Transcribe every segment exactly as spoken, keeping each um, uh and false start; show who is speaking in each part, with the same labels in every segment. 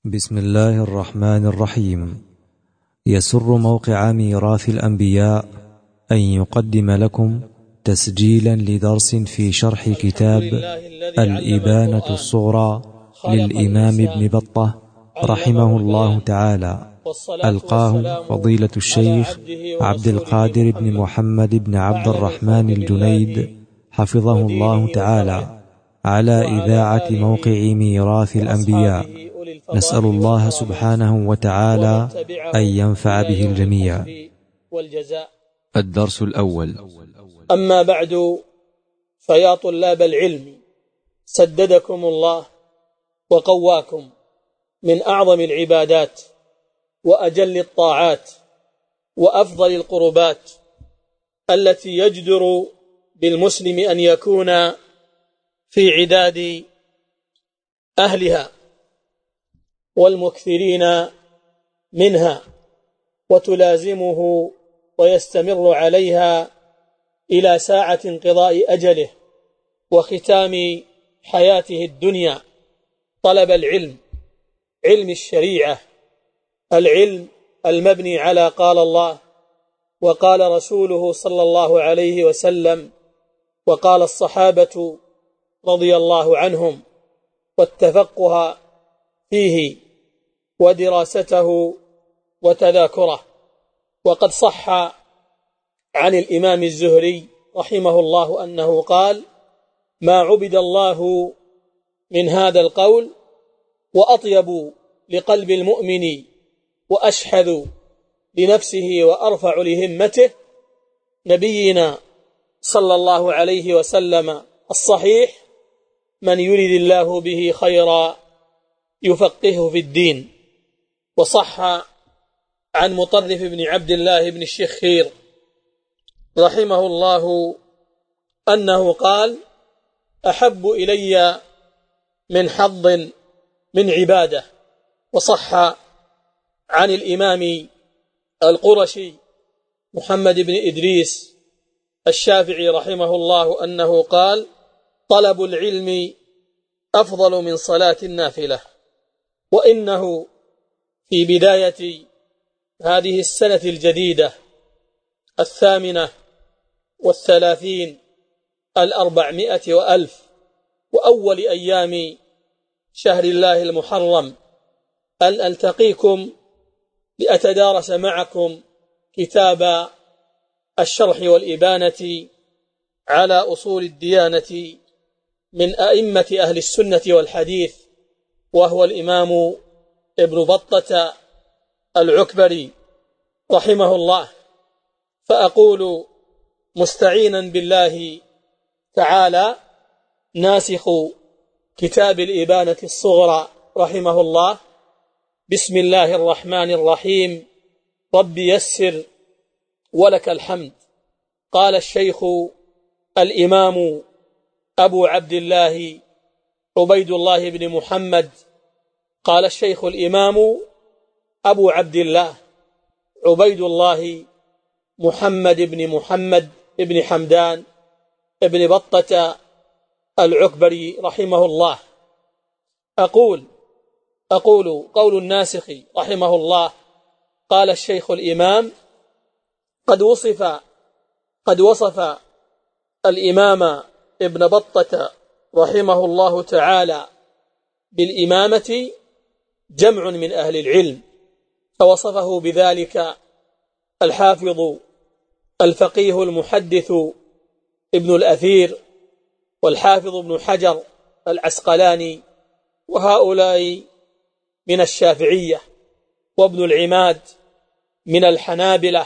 Speaker 1: بسم الله الرحمن الرحيم. يسر موقع ميراث الأنبياء أن يقدم لكم تسجيلا لدرس في شرح كتاب الإبانة الصغرى للإمام ابن بطة رحمه الله تعالى، ألقاه فضيلة الشيخ عبد القادر بن محمد بن عبد الرحمن الجنيد حفظه الله تعالى على إذاعة موقع ميراث الأنبياء. نسأل الله سبحانه وتعالى أن ينفع به الجميع. الدرس الأول.
Speaker 2: أما بعد، فيا طلاب العلم سددكم الله وقواكم، من أعظم العبادات وأجل الطاعات وأفضل القربات التي يجدر بالمسلم أن يكون في عداد أهلها والمكثرين منها، وتلازمه ويستمر عليها إلى ساعة انقضاء أجله وختام حياته الدنيا، طلب العلم، علم الشريعة، العلم المبني على قال الله وقال رسوله صلى الله عليه وسلم وقال الصحابة رضي الله عنهم، والتفقه فيه ودراسته وتذاكره. وقد صح عن الإمام الزهري رحمه الله أنه قال: ما عبد الله من هذا القول وأطيب لقلب المؤمن وأشحذ لنفسه وأرفع لهمته نبينا صلى الله عليه وسلم الصحيح: من يرد الله به خيرا يفقهه في الدين. وصح عن مطرف بن عبد الله بن الشخير رحمه الله أنه قال: أحب إلي من حظ من عبادة. وصح عن الإمام القرشي محمد بن إدريس الشافعي رحمه الله أنه قال: طلب العلم أفضل من صلاة النافلة. وإنه في بداية هذه السنة الجديدة الثامنة والثلاثين الأربعمائة وألف وأول أيام شهر الله المحرم أن ألتقيكم لأتدارس معكم كتاب الشرح والإبانة على أصول الديانة من أئمة أهل السنة والحديث، وهو الإمام ابن بطة العكبري رحمه الله. فأقول مستعينا بالله تعالى ناسخ كتاب الإبانة الصغرى رحمه الله: بسم الله الرحمن الرحيم، رب يسر ولك الحمد. قال الشيخ الإمام أبو عبد الله عبيد الله بن محمد قال الشيخ الإمام أبو عبد الله عبيد الله محمد بن محمد بن حمدان بن بطة العكبري رحمه الله: أقول أقول قول الناسخ رحمه الله: قال الشيخ الإمام: قد وصف قد وصف الإمام ابن بطة رحمه الله تعالى بالإمامة جمع من أهل العلم، فوصفه بذلك الحافظ الفقيه المحدث ابن الأثير والحافظ ابن حجر العسقلاني، وهؤلاء من الشافعية، وابن العماد من الحنابلة،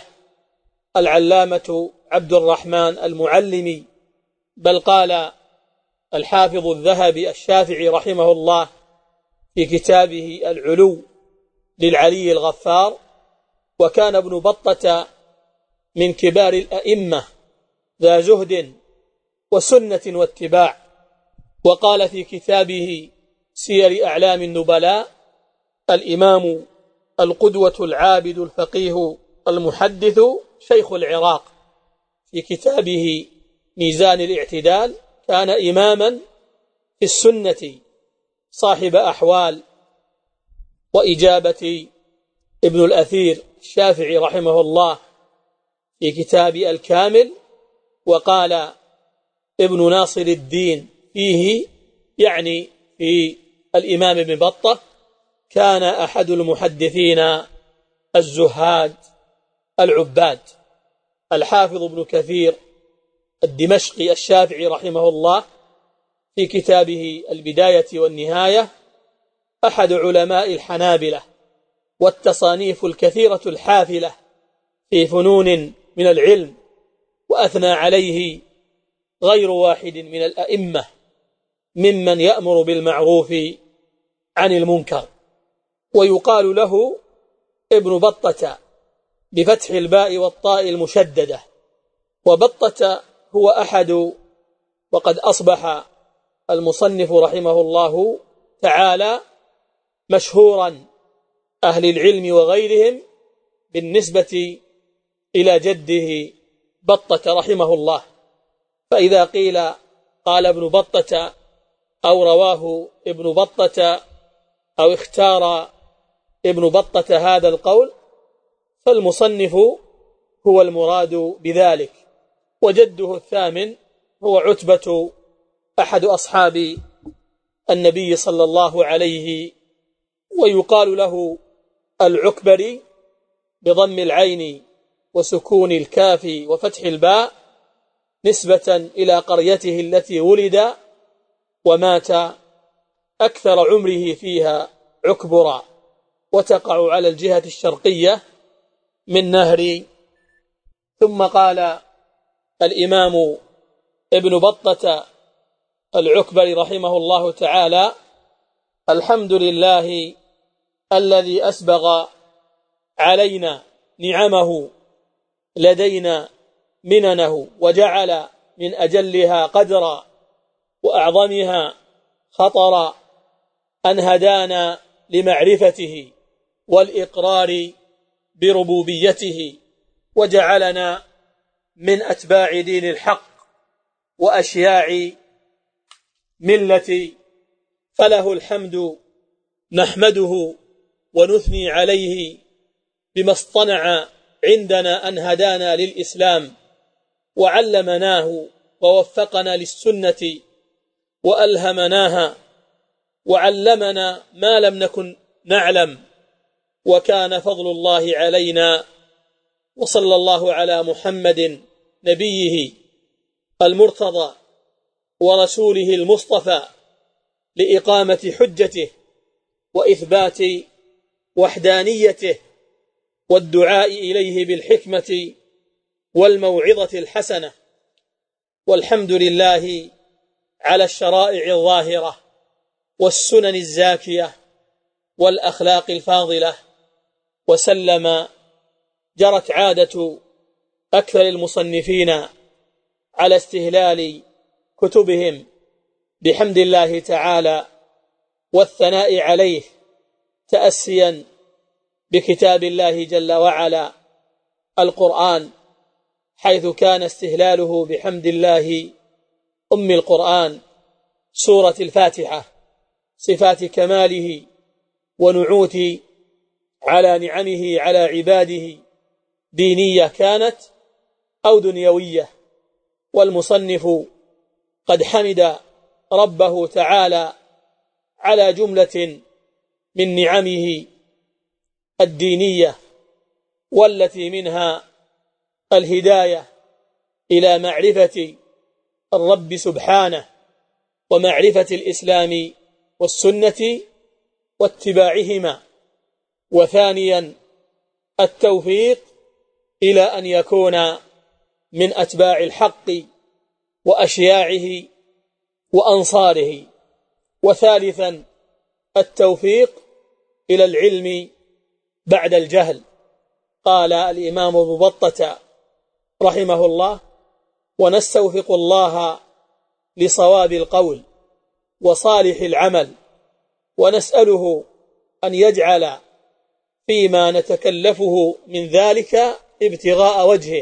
Speaker 2: العلامة عبد الرحمن المعلمي. بل قال الحافظ الذهبي الشافعي رحمه الله في كتابه العلو للعلي الغفار: وكان ابن بطة من كبار الأئمة ذا زهد وسنة واتباع. وقال في كتابه سير أعلام النبلاء الإمام القدوة العابد الفقيه المحدث شيخ العراق في كتابه ميزان الاعتدال: كان إماما في السنة صاحب أحوال وإجابة ابن الأثير الشافعي رحمه الله في كتاب الكامل. وقال ابن ناصر الدين فيه، يعني في الإمام ابن بطة، كان أحد المحدثين الزهاد العباد. الحافظ ابن كثير الدمشقي الشافعي رحمه الله في كتابه البداية والنهاية أحد علماء الحنابلة، والتصانيف الكثيرة الحافلة في فنون من العلم، وأثنى عليه غير واحد من الأئمة ممن يأمر بالمعروف عن المنكر. ويقال له ابن بطة بفتح الباء والطاء المشددة، وبطة هو أحد، وقد أصبح المصنف رحمه الله تعالى مشهورا أهل العلم وغيرهم بالنسبة إلى جده بطة رحمه الله. فإذا قيل قال ابن بطة أو رواه ابن بطة أو اختار ابن بطة هذا القول، فالمصنف هو المراد بذلك. وجده الثامن هو عتبة أحد أصحاب النبي صلى الله عليه، ويقال له العكبري بضم العين وسكون الكاف وفتح الباء، نسبة إلى قريته التي ولد ومات أكثر عمره فيها عكبرا، وتقع على الجهة الشرقية من نهر. ثم قال الإمام ابن بطة العكبري رحمه الله تعالى: الحمد لله الذي أسبغ علينا نعمه لدينا مننه، وجعل من أجلها قدرا وأعظمها خطرا أن هدانا لمعرفته والإقرار بربوبيته، وجعلنا من أتباع دين الحق وأشياع ملة، فله الحمد نحمده ونثني عليه بما اصطنع عندنا أن هدانا للإسلام وعلمناه ووفقنا للسنة وألهمناها وعلمنا ما لم نكن نعلم، وكان فضل الله علينا. وصلى الله على محمد نبيه المرتضى ورسوله المصطفى لإقامة حجته وإثبات وحدانيته والدعاء إليه بالحكمة والموعظة الحسنة. والحمد لله على الشرائع الظاهرة والسنن الزاكية والأخلاق الفاضلة. وسلم. جرت عادة أكثر المصنفين على استهلال كتبهم بحمد الله تعالى والثناء عليه، تأسيا بكتاب الله جل وعلا القرآن، حيث كان استهلاله بحمد الله أم القرآن سورة الفاتحة صفات كماله ونعوت على نعمه على عباده، دينية كانت أو دنيوية. والمصنف قد حمد ربه تعالى على جملة من نعمه الدينية، والتي منها الهداية إلى معرفة الرب سبحانه ومعرفة الإسلام والسنة واتباعهما، وثانيا التوفيق إلى أن يكون من أتباع الحق وأشياعه وأنصاره، وثالثا التوفيق إلى العلم بعد الجهل. قال الإمام ابن بطة رحمه الله: ونستوفق الله لصواب القول وصالح العمل، ونسأله أن يجعل فيما نتكلفه من ذلك ابتغاء وجهه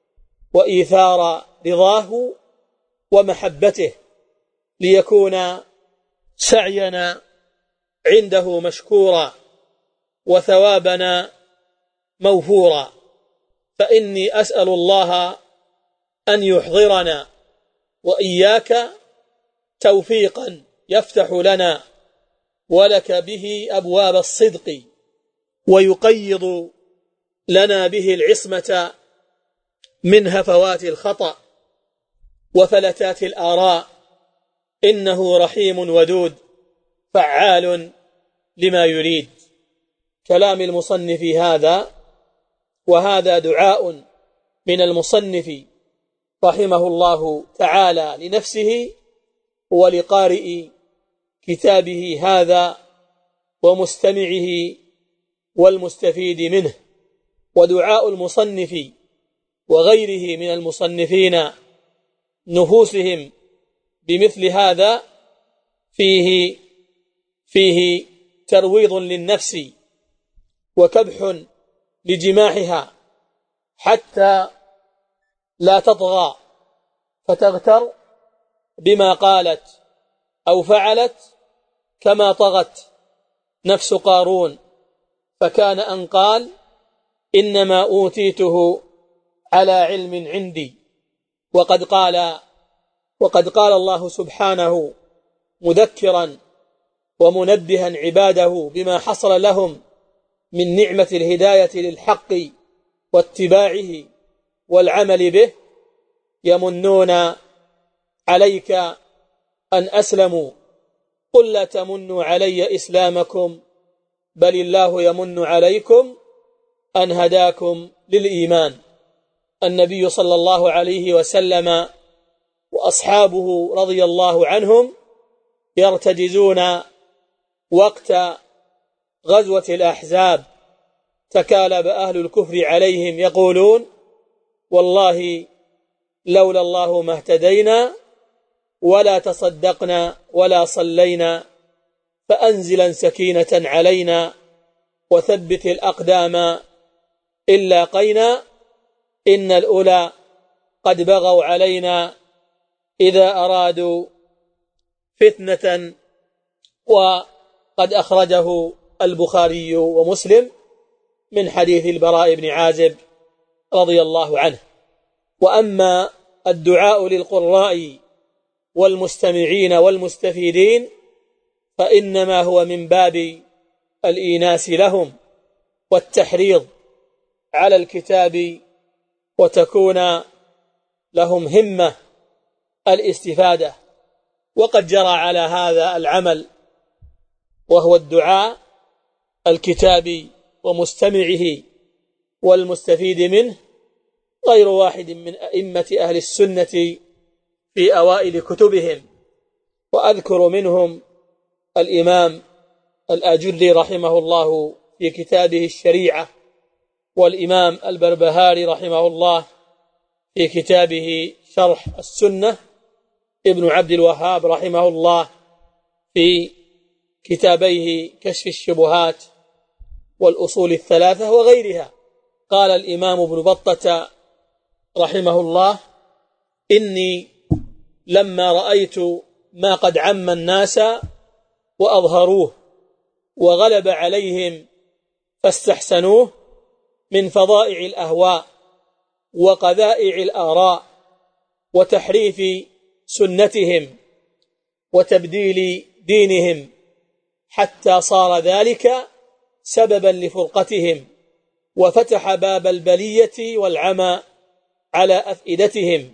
Speaker 2: وإيثار رضاه ومحبته، ليكون سعينا عنده مشكورا وثوابنا موفورا، فإني أسأل الله أن يحضرنا وإياك توفيقا يفتح لنا ولك به أبواب الصدق، ويقيض لنا به العصمة من هفوات الخطأ وفلتات الآراء، إنه رحيم ودود فعال لما يريد. كلام المصنف هذا، وهذا دعاء من المصنف رحمه الله تعالى لنفسه ولقارئ كتابه هذا ومستمعه والمستفيد منه، ودعاء المصنف وغيره من المصنفين نفوسهم بمثل هذا فيه فيه ترويض للنفس وكبح لجماحها حتى لا تطغى فتغتر بما قالت أو فعلت، كما طغت نفس قارون فكان أن قال إنما أوتيته على علم عندي. وقد قال وقد قال الله سبحانه مذكرا ومنبها عباده بما حصل لهم من نعمة الهداية للحق واتباعه والعمل به: يمنون عليك أن أسلموا قل لا تمنوا علي إسلامكم بل الله يمن عليكم أن هداكم للإيمان. النبي صلى الله عليه وسلم وأصحابه رضي الله عنهم يرتجزون وقت غزوة الأحزاب، تكالب أهل الكفر عليهم يقولون: والله لولا الله ما اهتدينا ولا تصدقنا ولا صلينا، فأنزلا سكينة علينا وثبت الأقدام إن لاقينا، إن الأولى قد بغوا علينا إذا أرادوا فتنة. وقد أخرجه البخاري ومسلم من حديث البراء بن عازب رضي الله عنه. وأما الدعاء للقراء والمستمعين والمستفيدين فإنما هو من باب الإيناس لهم والتحريض على الكتاب، وتكون لهم همة الاستفادة. وقد جرى على هذا العمل وهو الدعاء الكتاب ومستمعه والمستفيد منه غير واحد من أئمة أهل السنة في أوائل كتبهم، وأذكر منهم الإمام الآجري رحمه الله في كتابه الشريعة، والإمام البربهاري رحمه الله في كتابه شرح السنة، ابن عبد الوهاب رحمه الله في كتابيه كشف الشبهات والأصول الثلاثة وغيرها. قال الإمام ابن بطة رحمه الله: إني لما رأيت ما قد عم الناس وأظهروه وغلب عليهم فاستحسنوه من فضائع الأهواء وقذائع الآراء وتحريف سنتهم وتبديل دينهم، حتى صار ذلك سببا لفرقتهم وفتح باب البلية والعمى على أفئدتهم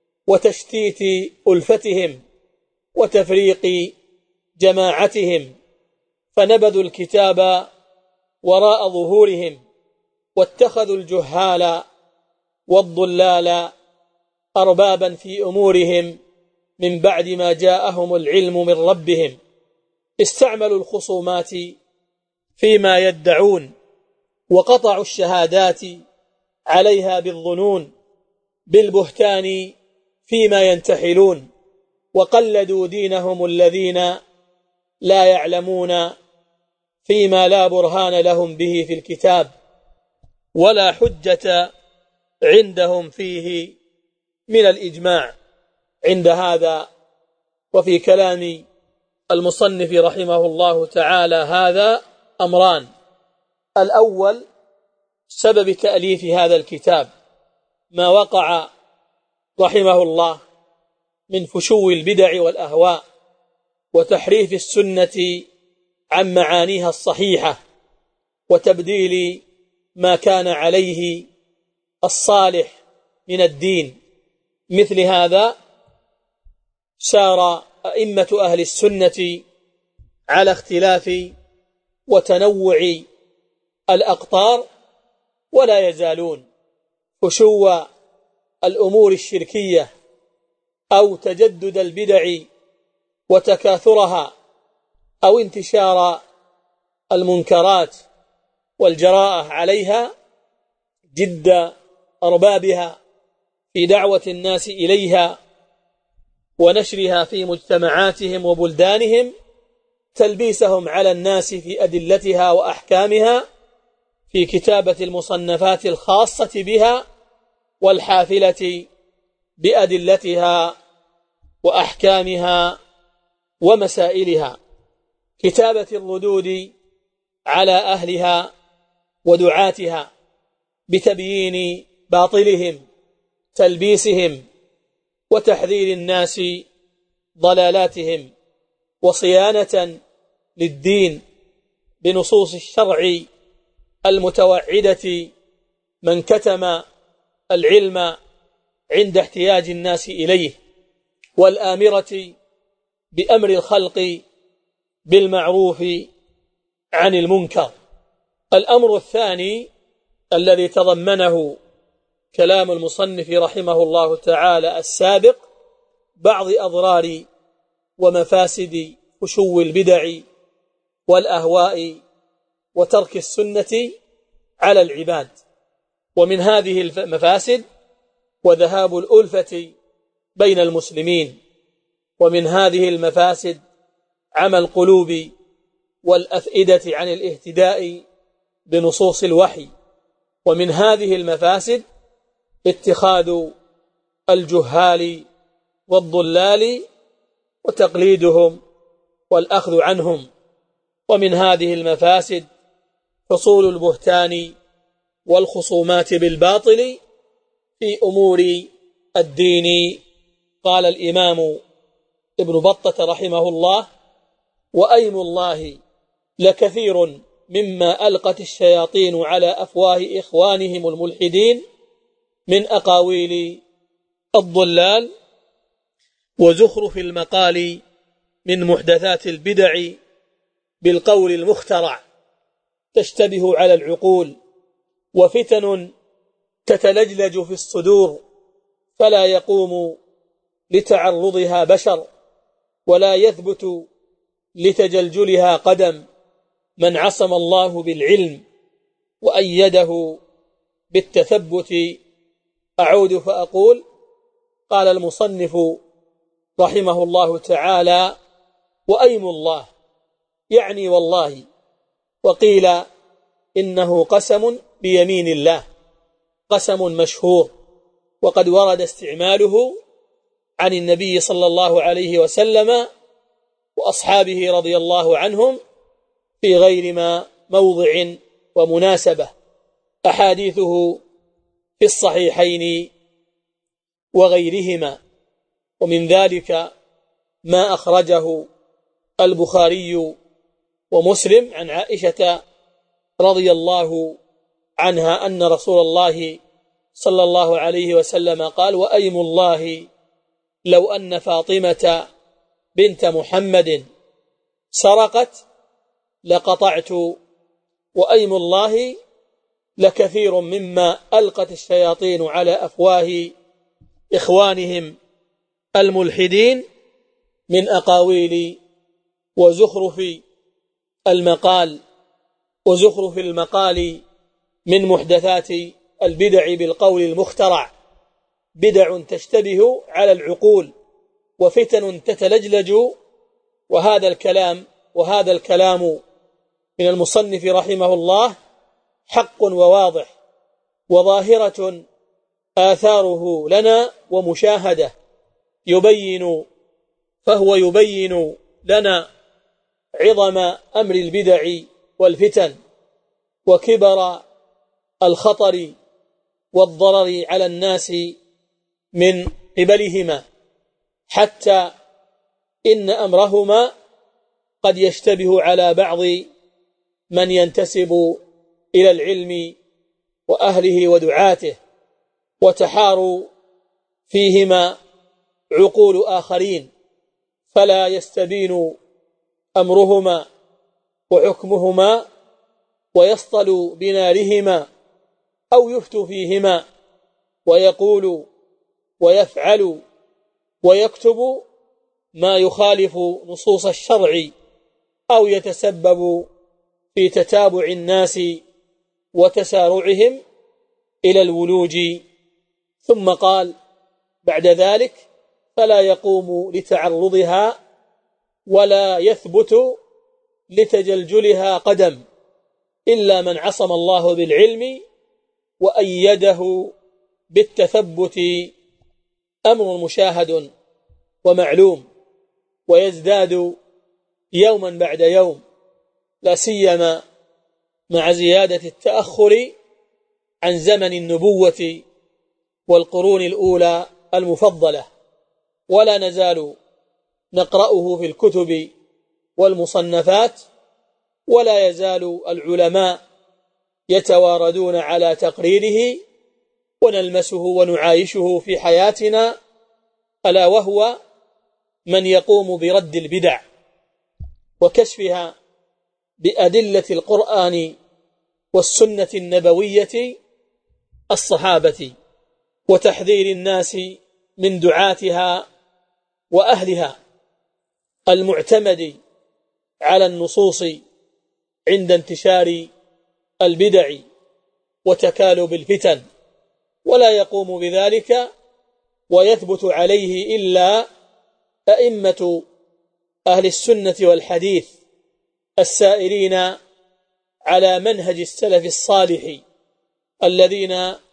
Speaker 2: وتشتيت ألفتهم وتفريق جماعتهم، فنبذوا الكتاب وراء ظهورهم واتخذوا الجهال والضلال أربابا في أمورهم من بعد ما جاءهم العلم من ربهم. استعملوا الخصومات فيما يدعون وقطعوا الشهادات عليها بالظنون بالبهتان فيما ينتحلون، وقلدوا دينهم الذين لا يعلمون فيما لا برهان لهم به في الكتاب ولا حجة عندهم فيه من الإجماع. عند هذا وفي كلام المصنف رحمه الله تعالى هذا أمران: الأول سبب تأليف هذا الكتاب ما وقع رحمه الله من فشو البدع والأهواء وتحريف السنة عن معانيها الصحيحة وتبديل ما كان عليه الصالح من الدين. مثل هذا سار أئمة أهل السنة على اختلاف وتنوع الأقطار ولا يزالون فشو الأمور الشركية أو تجدد البدع وتكاثرها أو انتشار المنكرات والجراءة عليها جد أربابها في دعوة الناس إليها ونشرها في مجتمعاتهم وبلدانهم، تلبيسهم على الناس في أدلتها وأحكامها في كتابة المصنفات الخاصة بها والحافلة بأدلتها وأحكامها ومسائلها، كتابة الردود على أهلها ودعاتها بتبيين باطلهم، تلبيسهم وتحذير الناس ضلالاتهم، وصيانة للدين بنصوص الشرع المتوعدة من كتم العلم عند احتياج الناس إليه، والآمرة بأمر الخلق بالمعروف عن المنكر. الأمر الثاني الذي تضمنه كلام المصنف رحمه الله تعالى السابق بعض أضرار ومفاسد فشو البدع والأهواء وترك السنة على العباد. ومن هذه المفاسد وذهاب الألفة بين المسلمين، ومن هذه المفاسد عمى القلوب والأفئدة عن الاهتداء بنصوص الوحي، ومن هذه المفاسد اتخاذ الجهال والضلال وتقليدهم والأخذ عنهم، ومن هذه المفاسد حصول البهتان والخصومات بالباطل في أمور الدين. قال الإمام ابن بطة رحمه الله: وأيم الله لكثير مما ألقت الشياطين على أفواه إخوانهم الملحدين من أقاويل الضلال وزخرف المقال من محدثات البدع بالقول المخترع تشتبه على العقول، وفتن تتلجلج في الصدور فلا يقوم لتعرضها بشر ولا يثبت لتجلجلها قدم من عصم الله بالعلم وأيده بالتثبت. أعود فأقول: قال المصنف رحمه الله تعالى: وأيم الله، يعني والله، وقيل إنه قسم بيمين الله، قسم مشهور وقد ورد استعماله عن النبي صلى الله عليه وسلم وأصحابه رضي الله عنهم في غير ما موضع ومناسبة، أحاديثه في الصحيحين وغيرهما، ومن ذلك ما أخرجه البخاري ومسلم عن عائشة رضي الله عنها أن رسول الله صلى الله عليه وسلم قال: وأيم الله لو أن فاطمة بنت محمد سرقت لقطعت، وأيم الله لكثير مما ألقت الشياطين على أفواه إخوانهم الملحدين من أقاويل وزخرف المقال وزخرف المقال من محدثات البدع بالقول المخترع، بدع تشتبه على العقول وفتن تتلجلج. وهذا الكلام وهذا الكلام من المصنف رحمه الله حق وواضح وظاهرة آثاره لنا ومشاهدة، يبين فهو يبين لنا عظم أمر البدع والفتن وكبر الخطر والضرر على الناس من قبلهما، حتى إن أمرهما قد يشتبه على بعض من ينتسب إلى العلم وأهله ودعاته، وتحار فيهما عقول آخرين، فلا يستبين أمرهما وحكمهما، ويصطل بنارهما أو يفتو فيهما ويقول ويفعل ويكتب ما يخالف نصوص الشرع، أو يتسبب في تتابع الناس وتسارعهم إلى الولوج. ثم قال بعد ذلك: فلا يقوم لتعرضها ولا يثبت لتجلجلها قدم إلا من عصم الله بالعلم وأيده بالتثبت. أمر مشاهد ومعلوم، ويزداد يوما بعد يوم، لا سيما مع زيادة التأخر عن زمن النبوة والقرون الأولى المفضلة. ولا نزال نقرأه في الكتب والمصنفات، ولا يزال العلماء يتواردون على تقريره، ونلمسه ونعايشه في حياتنا، ألا وهو من يقوم برد البدع وكشفها بأدلة القرآن والسنة النبوية الصحابة، وتحذير الناس من دعاتها وأهلها المعتمد على النصوص عند انتشار البدع وتكالب الفتن. ولا يقوم بذلك ويثبت عليه إلا أئمة أهل السنة والحديث السائرين على منهج السلف الصالح، الذين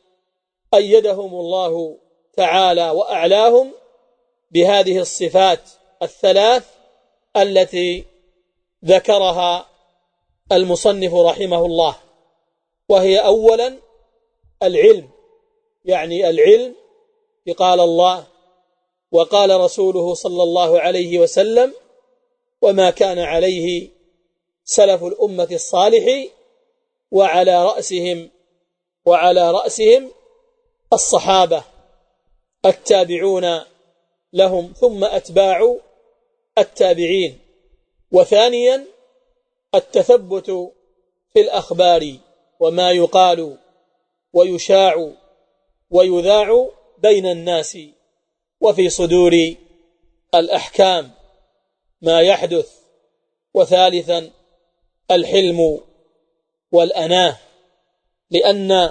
Speaker 2: أيدهم الله تعالى وأعلاهم بهذه الصفات الثلاث التي ذكرها المصنف رحمه الله، وهي أولا العلم، يعني العلم قال الله وقال رسوله صلى الله عليه وسلم، وما كان عليه سلف الأمة الصالح، وعلى رأسهم وعلى رأسهم الصحابة التابعون لهم ثم أتباع التابعين. وثانيا التثبت في الأخبار وما يقال ويشاع ويذاع بين الناس وفي صدور الأحكام ما يحدث. وثالثا الحلم والأناه، لأن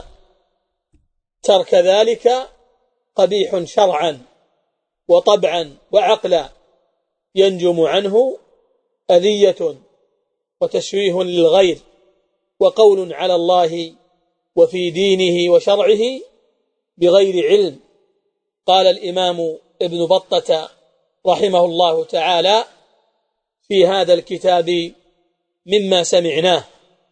Speaker 2: ترك ذلك قبيح شرعا وطبعا وعقلا، ينجم عنه أذية وتشويه للغير وقول على الله وفي دينه وشرعه بغير علم. قال الإمام ابن بطة رحمه الله تعالى في هذا الكتاب مما سمعناه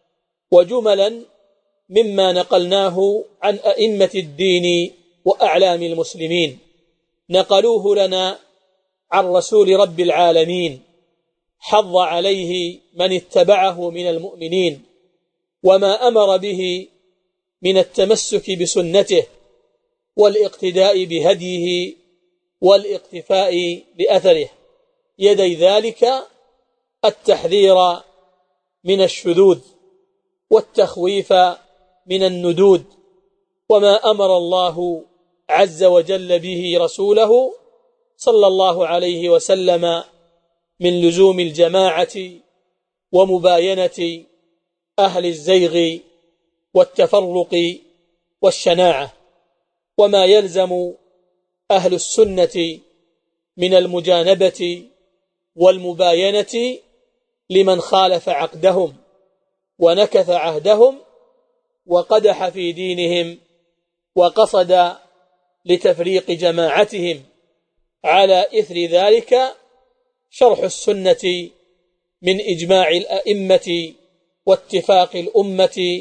Speaker 2: وجملا مما نقلناه عن أئمة الدين وأعلام المسلمين، نقلوه لنا عن رسول رب العالمين، حض عليه من اتبعه من المؤمنين، وما أمر به من التمسك بسنته والاقتداء بهديه والاقتفاء بأثره، يدي ذلك التحذير من الشذوذ والتخويف من الندود، وما أمر الله عز وجل به رسوله صلى الله عليه وسلم من لزوم الجماعة ومباينة أهل الزيغ والتفرق والشناعة، وما يلزم أهل السنة من المجانبة والمباينة لمن خالف عقدهم ونكث عهدهم وقدح في دينهم وقصد لتفريق جماعتهم. على إثر ذلك شرح السنة من إجماع الأئمة واتفاق الأمة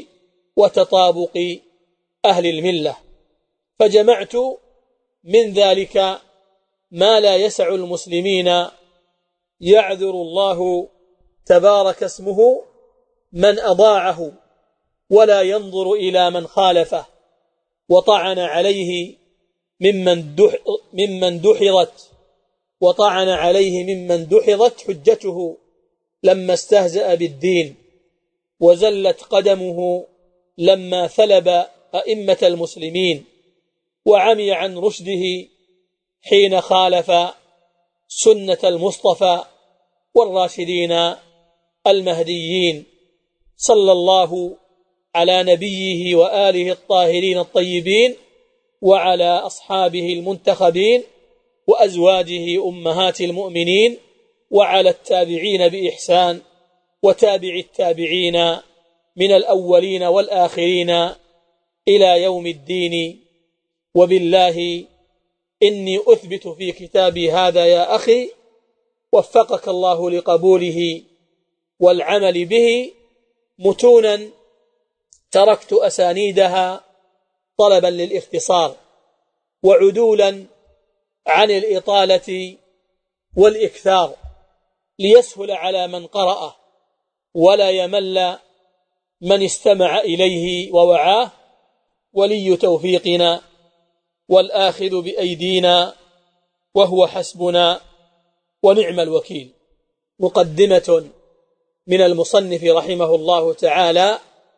Speaker 2: وتطابق أهل الملة، فجمعت من ذلك ما لا يسع المسلمين يعذر الله تبارك اسمه من أضاعه ولا ينظر إلى من خالفه وطعن عليه ممن ممن دحضت وطعن عليه ممن دحضت حجته لما استهزأ بالدين، وزلت قدمه لما ثلب أئمة المسلمين، وعمي عن رشده حين خالف سنة المصطفى والراشدين المهديين، صلى الله على نبيه وآله الطاهرين الطيبين وعلى أصحابه المنتخبين وأزواجه أمهات المؤمنين وعلى التابعين بإحسان وتابع التابعين من الأولين والآخرين إلى يوم الدين. وبالله إني أثبت في كتابي هذا يا أخي، وفقك الله لقبوله والعمل به، متونا تركت أسانيدها طلبا للاختصار، وعدولا عن الإطالة والإكثار، ليسهل على من قرأه ولا يمل من استمع إليه ووعاه. ولي توفيقنا والآخذ بأيدينا وهو حسبنا ونعم الوكيل. مقدمة من المصنف رحمه الله تعالى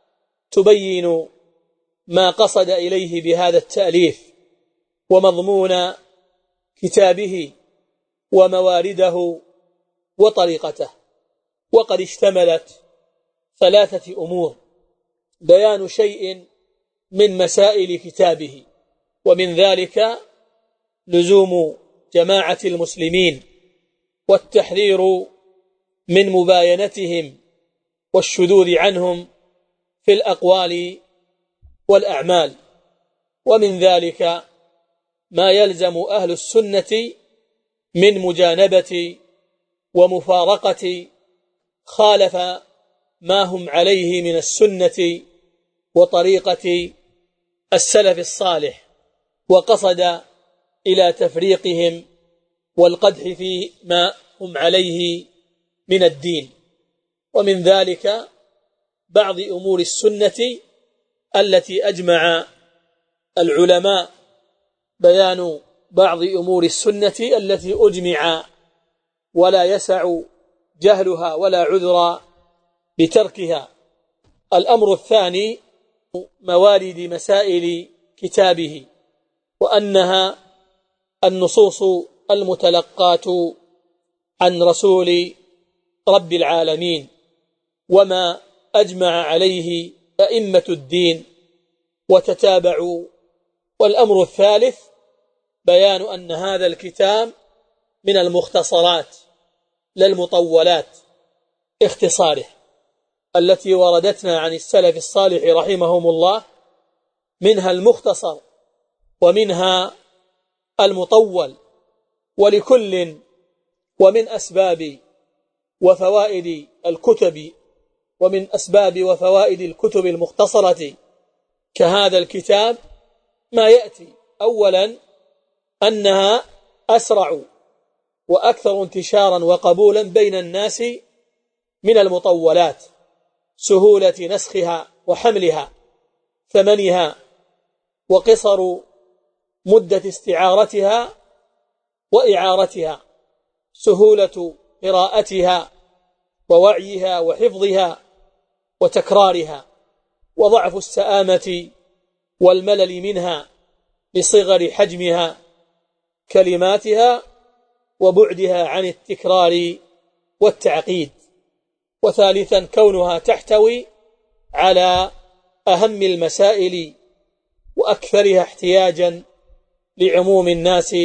Speaker 2: تبين ما قصد إليه بهذا التأليف ومضمون كتابه وموارده وطريقته. وقد اشتملت ثلاثة أمور: بيان شيء من مسائل كتابه، ومن ذلك لزوم جماعة المسلمين والتحذير من مباينتهم والشذوذ عنهم في الأقوال والأعمال، ومن ذلك ما يلزم أهل السنة من مجانبة ومفارقة خالف ما هم عليه من السنة وطريقة السلف الصالح، وقصد إلى تفريقهم والقدح في ما هم عليه من الدين. ومن ذلك بعض أمور السنة التي أجمع العلماء بيان بعض أمور السنة التي أجمع ولا يسع جهلها ولا عذر بتركها. الأمر الثاني موارد مسائل كتابه، وأنها النصوص المتلقاة عن رسول رب العالمين وما أجمع عليه أئمة الدين وتتابعوا. والأمر الثالث بيان أن هذا الكتاب من المختصرات للمطولات اختصاره التي وردتنا عن السلف الصالح رحمهم الله، منها المختصر ومنها المطول، ولكل ومن أسباب وفوائد الكتب ومن أسباب وفوائد الكتب المختصرة كهذا الكتاب ما يأتي: أولا أنها أسرع وأكثر انتشارا وقبولا بين الناس من المطولات، سهولة نسخها وحملها، ثمنها، وقصر مدة استعارتها وإعارتها، سهولة قراءتها ووعيها وحفظها وتكرارها، وضعف السآمة والملل منها بصغر حجمها كلماتها وبعدها عن التكرار والتعقيد. وثالثا كونها تحتوي على أهم المسائل وأكثرها احتياجا لعموم الناس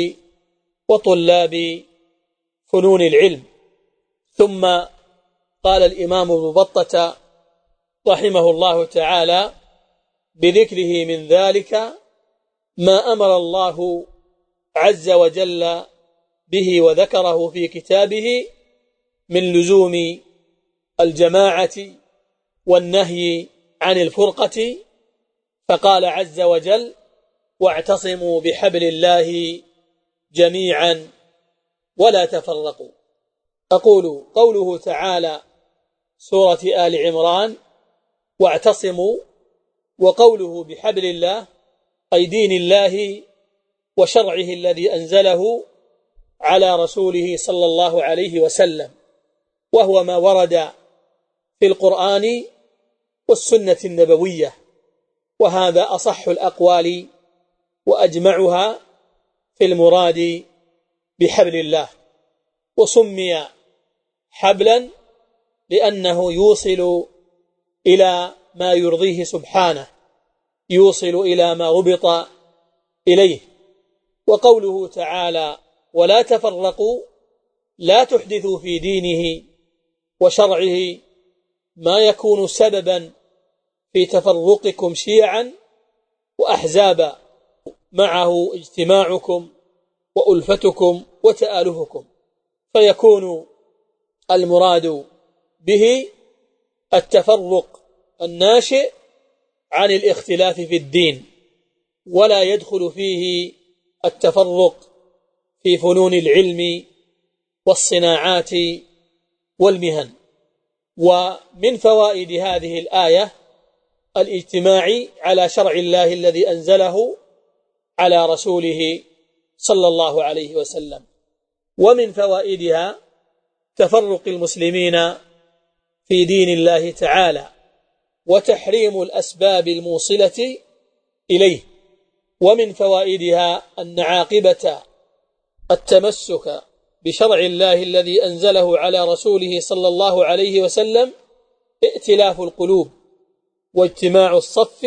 Speaker 2: وطلاب فنون العلم. ثم قال الإمام ابن بطة رحمه الله تعالى بذكره من ذلك ما أمر الله عز وجل به وذكره في كتابه من لزوم الجماعة والنهي عن الفرقة، فقال عز وجل: واعتصموا بحبل الله جميعا ولا تفرقوا. أقول قوله تعالى سورة آل عمران واعتصموا، وقوله بحبل الله أي دين الله وشرعه الذي أنزله على رسوله صلى الله عليه وسلم، وهو ما ورد في القرآن والسنة النبوية، وهذا أصح الأقوال وأجمعها في المراد بحبل الله. وسمي حبلا لأنه يوصل إلى ما يرضيه سبحانه، يوصل إلى ما ربط إليه. وقوله تعالى: ولا تفرقوا، لا تحدثوا في دينه وشرعه ما يكون سببا في تفرقكم شيعا وأحزابا، معه اجتماعكم وألفتكم وتآلفكم، فيكون المراد به التفرق الناشئ عن الاختلاف في الدين، ولا يدخل فيه التفرق في فنون العلم والصناعات والمهن. ومن فوائد هذه الآية الاجتماع على شرع الله الذي أنزله على رسوله صلى الله عليه وسلم. ومن فوائدها تفرق المسلمين في دين الله تعالى وتحريم الأسباب الموصلة إليه. ومن فوائدها أن عاقبة التمسك بشرع الله الذي أنزله على رسوله صلى الله عليه وسلم ائتلاف القلوب واجتماع الصف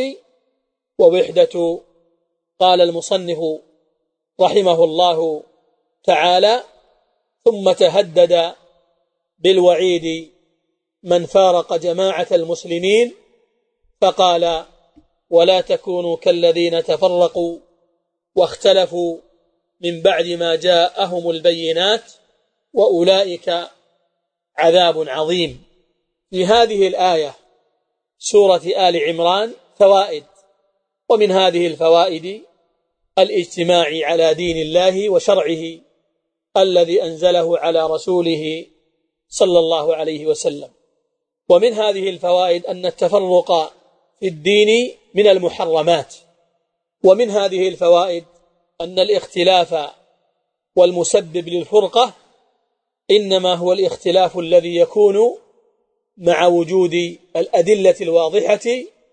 Speaker 2: ووحدة. قال المصنف رحمه الله تعالى: ثم تهدد بالوعيد من فارق جماعة المسلمين، فقال: ولا تكونوا كالذين تفرقوا واختلفوا من بعد ما جاءهم البينات وأولئك عذاب عظيم. في هذه الآية سورة آل عمران فوائد، ومن هذه الفوائد الاجتماع على دين الله وشرعه الذي أنزله على رسوله صلى الله عليه وسلم. ومن هذه الفوائد أن التفرق في الدين من المحرمات. ومن هذه الفوائد أن الاختلاف والمسبب للفرقة إنما هو الاختلاف الذي يكون مع وجود الأدلة الواضحة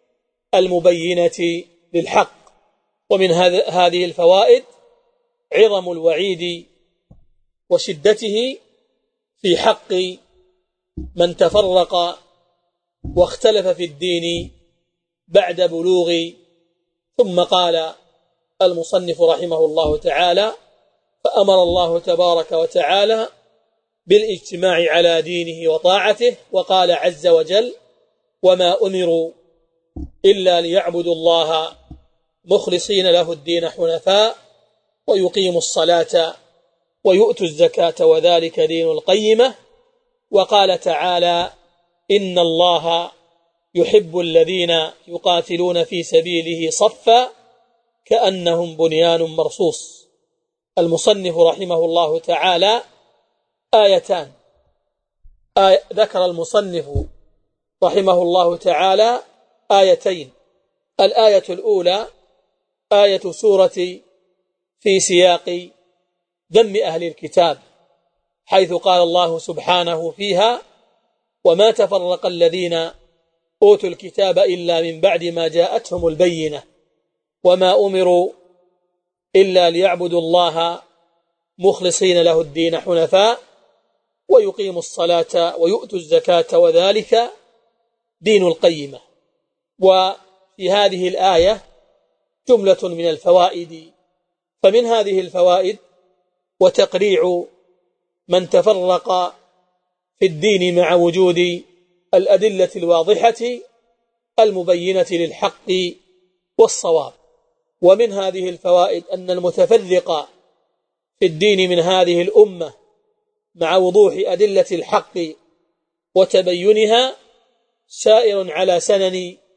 Speaker 2: المبينة للحق. ومن هذه الفوائد عظم الوعيد وشدته في حق من تفرق واختلف في الدين بعد بلوغ. ثم قال المصنف رحمه الله تعالى: فأمر الله تبارك وتعالى بالاجتماع على دينه وطاعته، وقال عز وجل: وما أمروا إلا ليعبدوا الله مخلصين له الدين حنفاء ويقيموا الصلاة ويؤتوا الزكاة وذلك دين القيمة. وقال تعالى: إن الله يحب الذين يقاتلون في سبيله صفا كأنهم بنيان مرصوص. المصنف رحمه الله تعالى آيتان. آية ذكر المصنف رحمه الله تعالى آيتين. الآية الأولى آية سورة في سياق ذم أهل الكتاب، حيث قال الله سبحانه فيها: وما تفرق الذين أوتوا الكتاب إلا من بعد ما جاءتهم البينة وما أمروا إلا ليعبدوا الله مخلصين له الدين حنفاء ويقيموا الصلاة ويؤتوا الزكاة وذلك دين القيمة. وفي هذه الآية جملة من الفوائد، فمن هذه الفوائد وتقريع من تفرق في الدين مع وجود الأدلة الواضحة المبينة للحق والصواب. ومن هذه الفوائد أن المتفرق في الدين من هذه الأمة مع وضوح أدلة الحق وتبينها سائر على سنن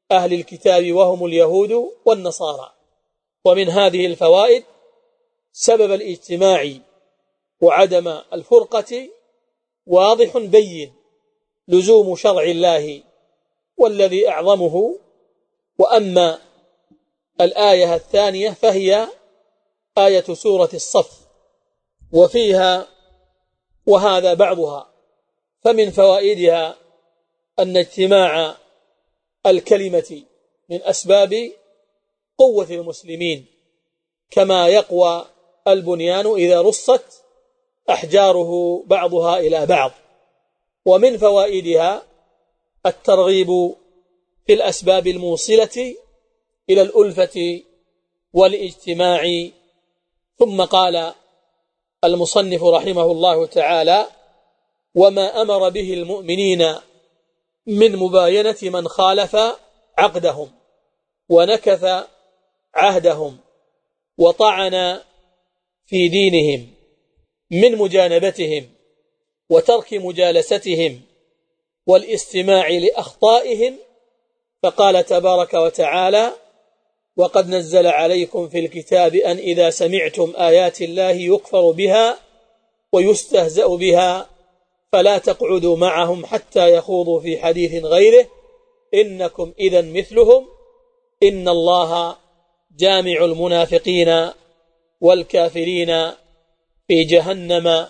Speaker 2: أهل الكتاب وهم اليهود والنصارى. ومن هذه الفوائد سبب الاجتماع وعدم الفرقة واضح بين، لزوم شرع الله والذي أعظمه. وأما الآية الثانية فهي آية سورة الصف، وفيها وهذا بعضها. فمن فوائدها أن اجتماع الكلمة من أسباب قوة المسلمين، كما يقوى البنيان إذا رصت أحجاره بعضها إلى بعض. ومن فوائدها الترغيب في الأسباب الموصلة إلى الألفة والاجتماع. ثم قال المصنف رحمه الله تعالى: وما أمر به المؤمنين من مباينة من خالف عقدهم ونكث عهدهم وطعن في دينهم من مجانبتهم وترك مجالستهم والاستماع لأخطائهم. فقال تبارك وتعالى: وقد نزل عليكم في الكتاب أن إذا سمعتم آيات الله يكفر بها ويستهزأ بها فلا تقعدوا معهم حتى يخوضوا في حديث غيره إنكم إذا مثلهم إن الله جامع المنافقين والكافرين في جهنم.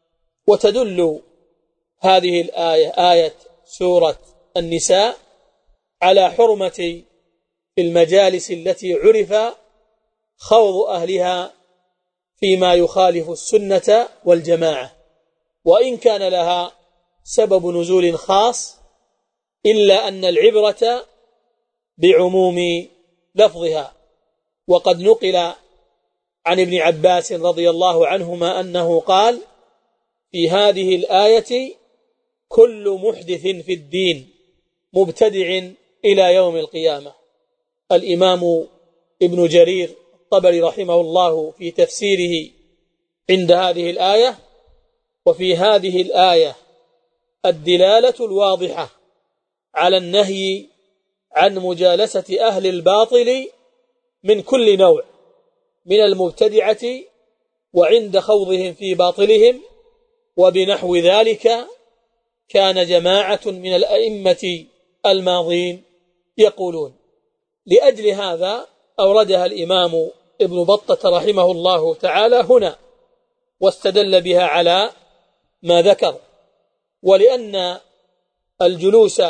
Speaker 2: وتدل هذه الآية آية سورة النساء على حرمة في المجالس التي عرف خوض أهلها فيما يخالف السنة والجماعة، وإن كان لها سبب نزول خاص، إلا أن العبرة بعموم لفظها. وقد نقل عن ابن عباس رضي الله عنهما أنه قال في هذه الآية: كل محدث في الدين مبتدع إلى يوم القيامة. الإمام ابن جرير الطبري رحمه الله في تفسيره عند هذه الآية: وفي هذه الآية الدلالة الواضحة على النهي عن مجالسة أهل الباطل من كل نوع من المبتدعة وعند خوضهم في باطلهم. وبنحو ذلك كان جماعة من الأئمة الماضين يقولون. لأجل هذا أوردها الإمام ابن بطة رحمه الله تعالى هنا، واستدل بها على ما ذكر. ولأن الجلوس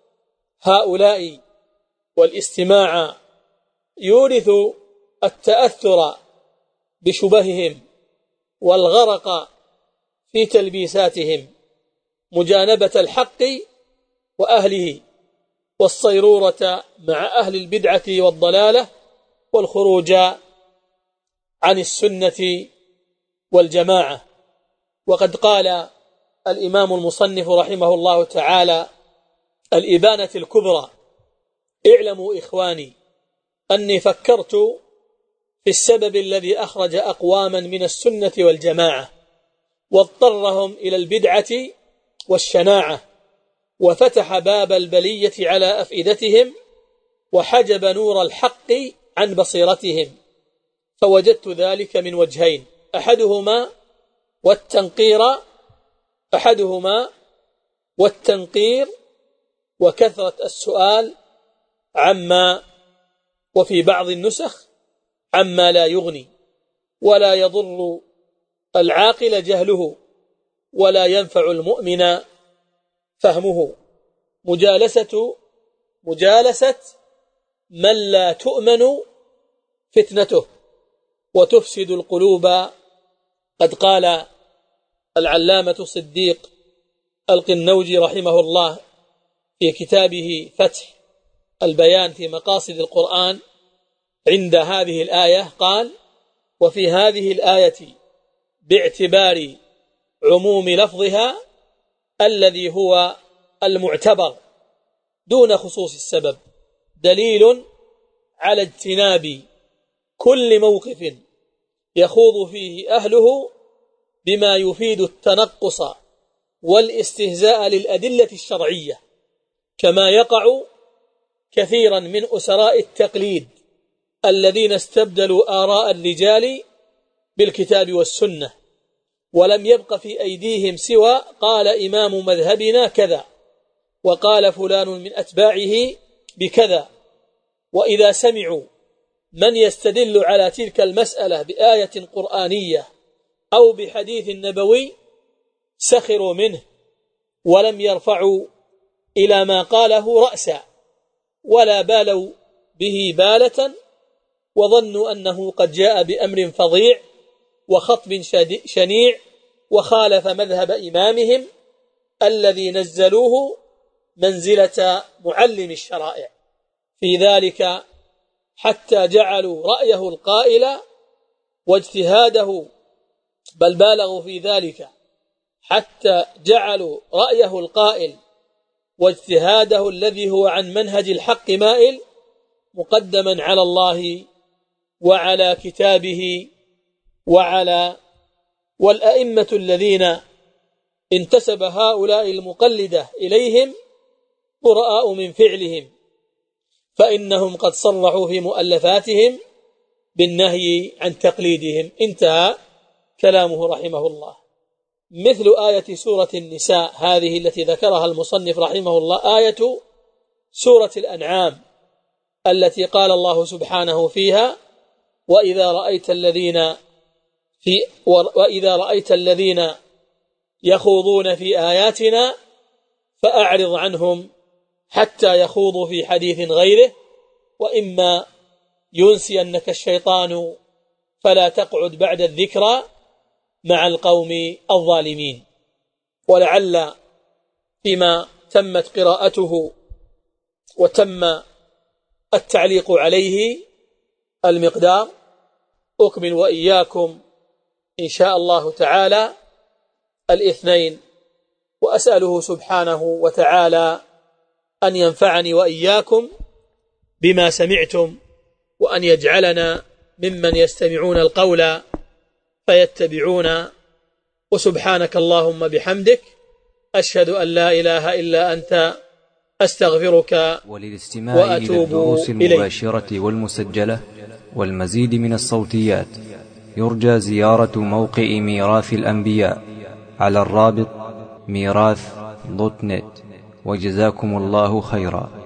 Speaker 2: هؤلاء والاستماع يورث التأثر بشبههم والغرق في تلبيساتهم، مجانبة الحق وأهله، والصيرورة مع أهل البدعة والضلالة، والخروج عن السنة والجماعة. وقد قال الإمام المصنف رحمه الله تعالى: الإبانة الكبرى: اعلموا إخواني أني فكرت في السبب الذي أخرج أقواما من السنة والجماعة واضطرهم إلى البدعة والشناعة، وفتح باب البلية على أفئدتهم، وحجب نور الحق عن بصيرتهم. فوجدت ذلك من وجهين: أحدهما والتنقير أحدهما والتنقير وكثرة السؤال عما، وفي بعض النسخ عما لا يغني ولا يضر العاقل جهله ولا ينفع المؤمن فهمه. مجالسة مجالسة من لا تؤمن فتنته وتفسد القلوب. قد قال العلامة الصديق القنوجي رحمه الله في كتابه فتح البيان في مقاصد القرآن عند هذه الآية قال: وفي هذه الآية باعتبار عموم لفظها الذي هو المعتبر دون خصوص السبب دليل على اجتناب كل موقف يخوض فيه أهله بما يفيد التنقص والاستهزاء للأدلة الشرعية، كما يقع كثيرا من أسراء التقليد الذين استبدلوا آراء الرجال بالكتاب والسنة، ولم يبق في أيديهم سوى قال إمام مذهبنا كذا، وقال فلان من أتباعه بكذا. وإذا سمعوا من يستدل على تلك المسألة بآية قرآنية أو بحديث نبوي سخروا منه، ولم يرفعوا إلى ما قاله رأسا، ولا بالوا به بالة، وظنوا أنه قد جاء بأمر فظيع وخطب شنيع وخالف مذهب إمامهم الذي نزلوه منزلة معلم الشرائع في ذلك، حتى جعلوا رأيه القائل واجتهاده، بل بالغوا في ذلك حتى جعلوا رأيه القائل واجتهاده الذي هو عن منهج الحق مائل مقدما على الله وعلى كتابه وعلى والأئمة الذين انتسب هؤلاء المقلدة إليهم براء من فعلهم، فإنهم قد صرحوا في مؤلفاتهم بالنهي عن تقليدهم. انتهى كلامه رحمه الله. مثل آية سورة النساء هذه التي ذكرها المصنف رحمه الله آية سورة الأنعام التي قال الله سبحانه فيها: وإذا رأيت الذين في وإذا رأيت الذين يخوضون في آياتنا فأعرض عنهم حتى يخوضوا في حديث غيره، وإما ينسينك الشيطان فلا تقعد بعد الذكرى مع القوم الظالمين. ولعل فيما تمت قراءته وتم التعليق عليه المقدار أكمل وإياكم إن شاء الله تعالى الاثنين، وأسأله سبحانه وتعالى أن ينفعني وإياكم بما سمعتم، وأن يجعلنا ممن يستمعون القول فيتبعون. وسبحانك اللهم بحمدك أشهد أن لا إله إلا أنت أستغفرك
Speaker 1: وللاستماع إلى الدروس المباشرة والمسجلة والمزيد من الصوتيات يرجى زيارة موقع ميراث الأنبياء على الرابط ميراث دوت نت. وجزاكم الله خيرا.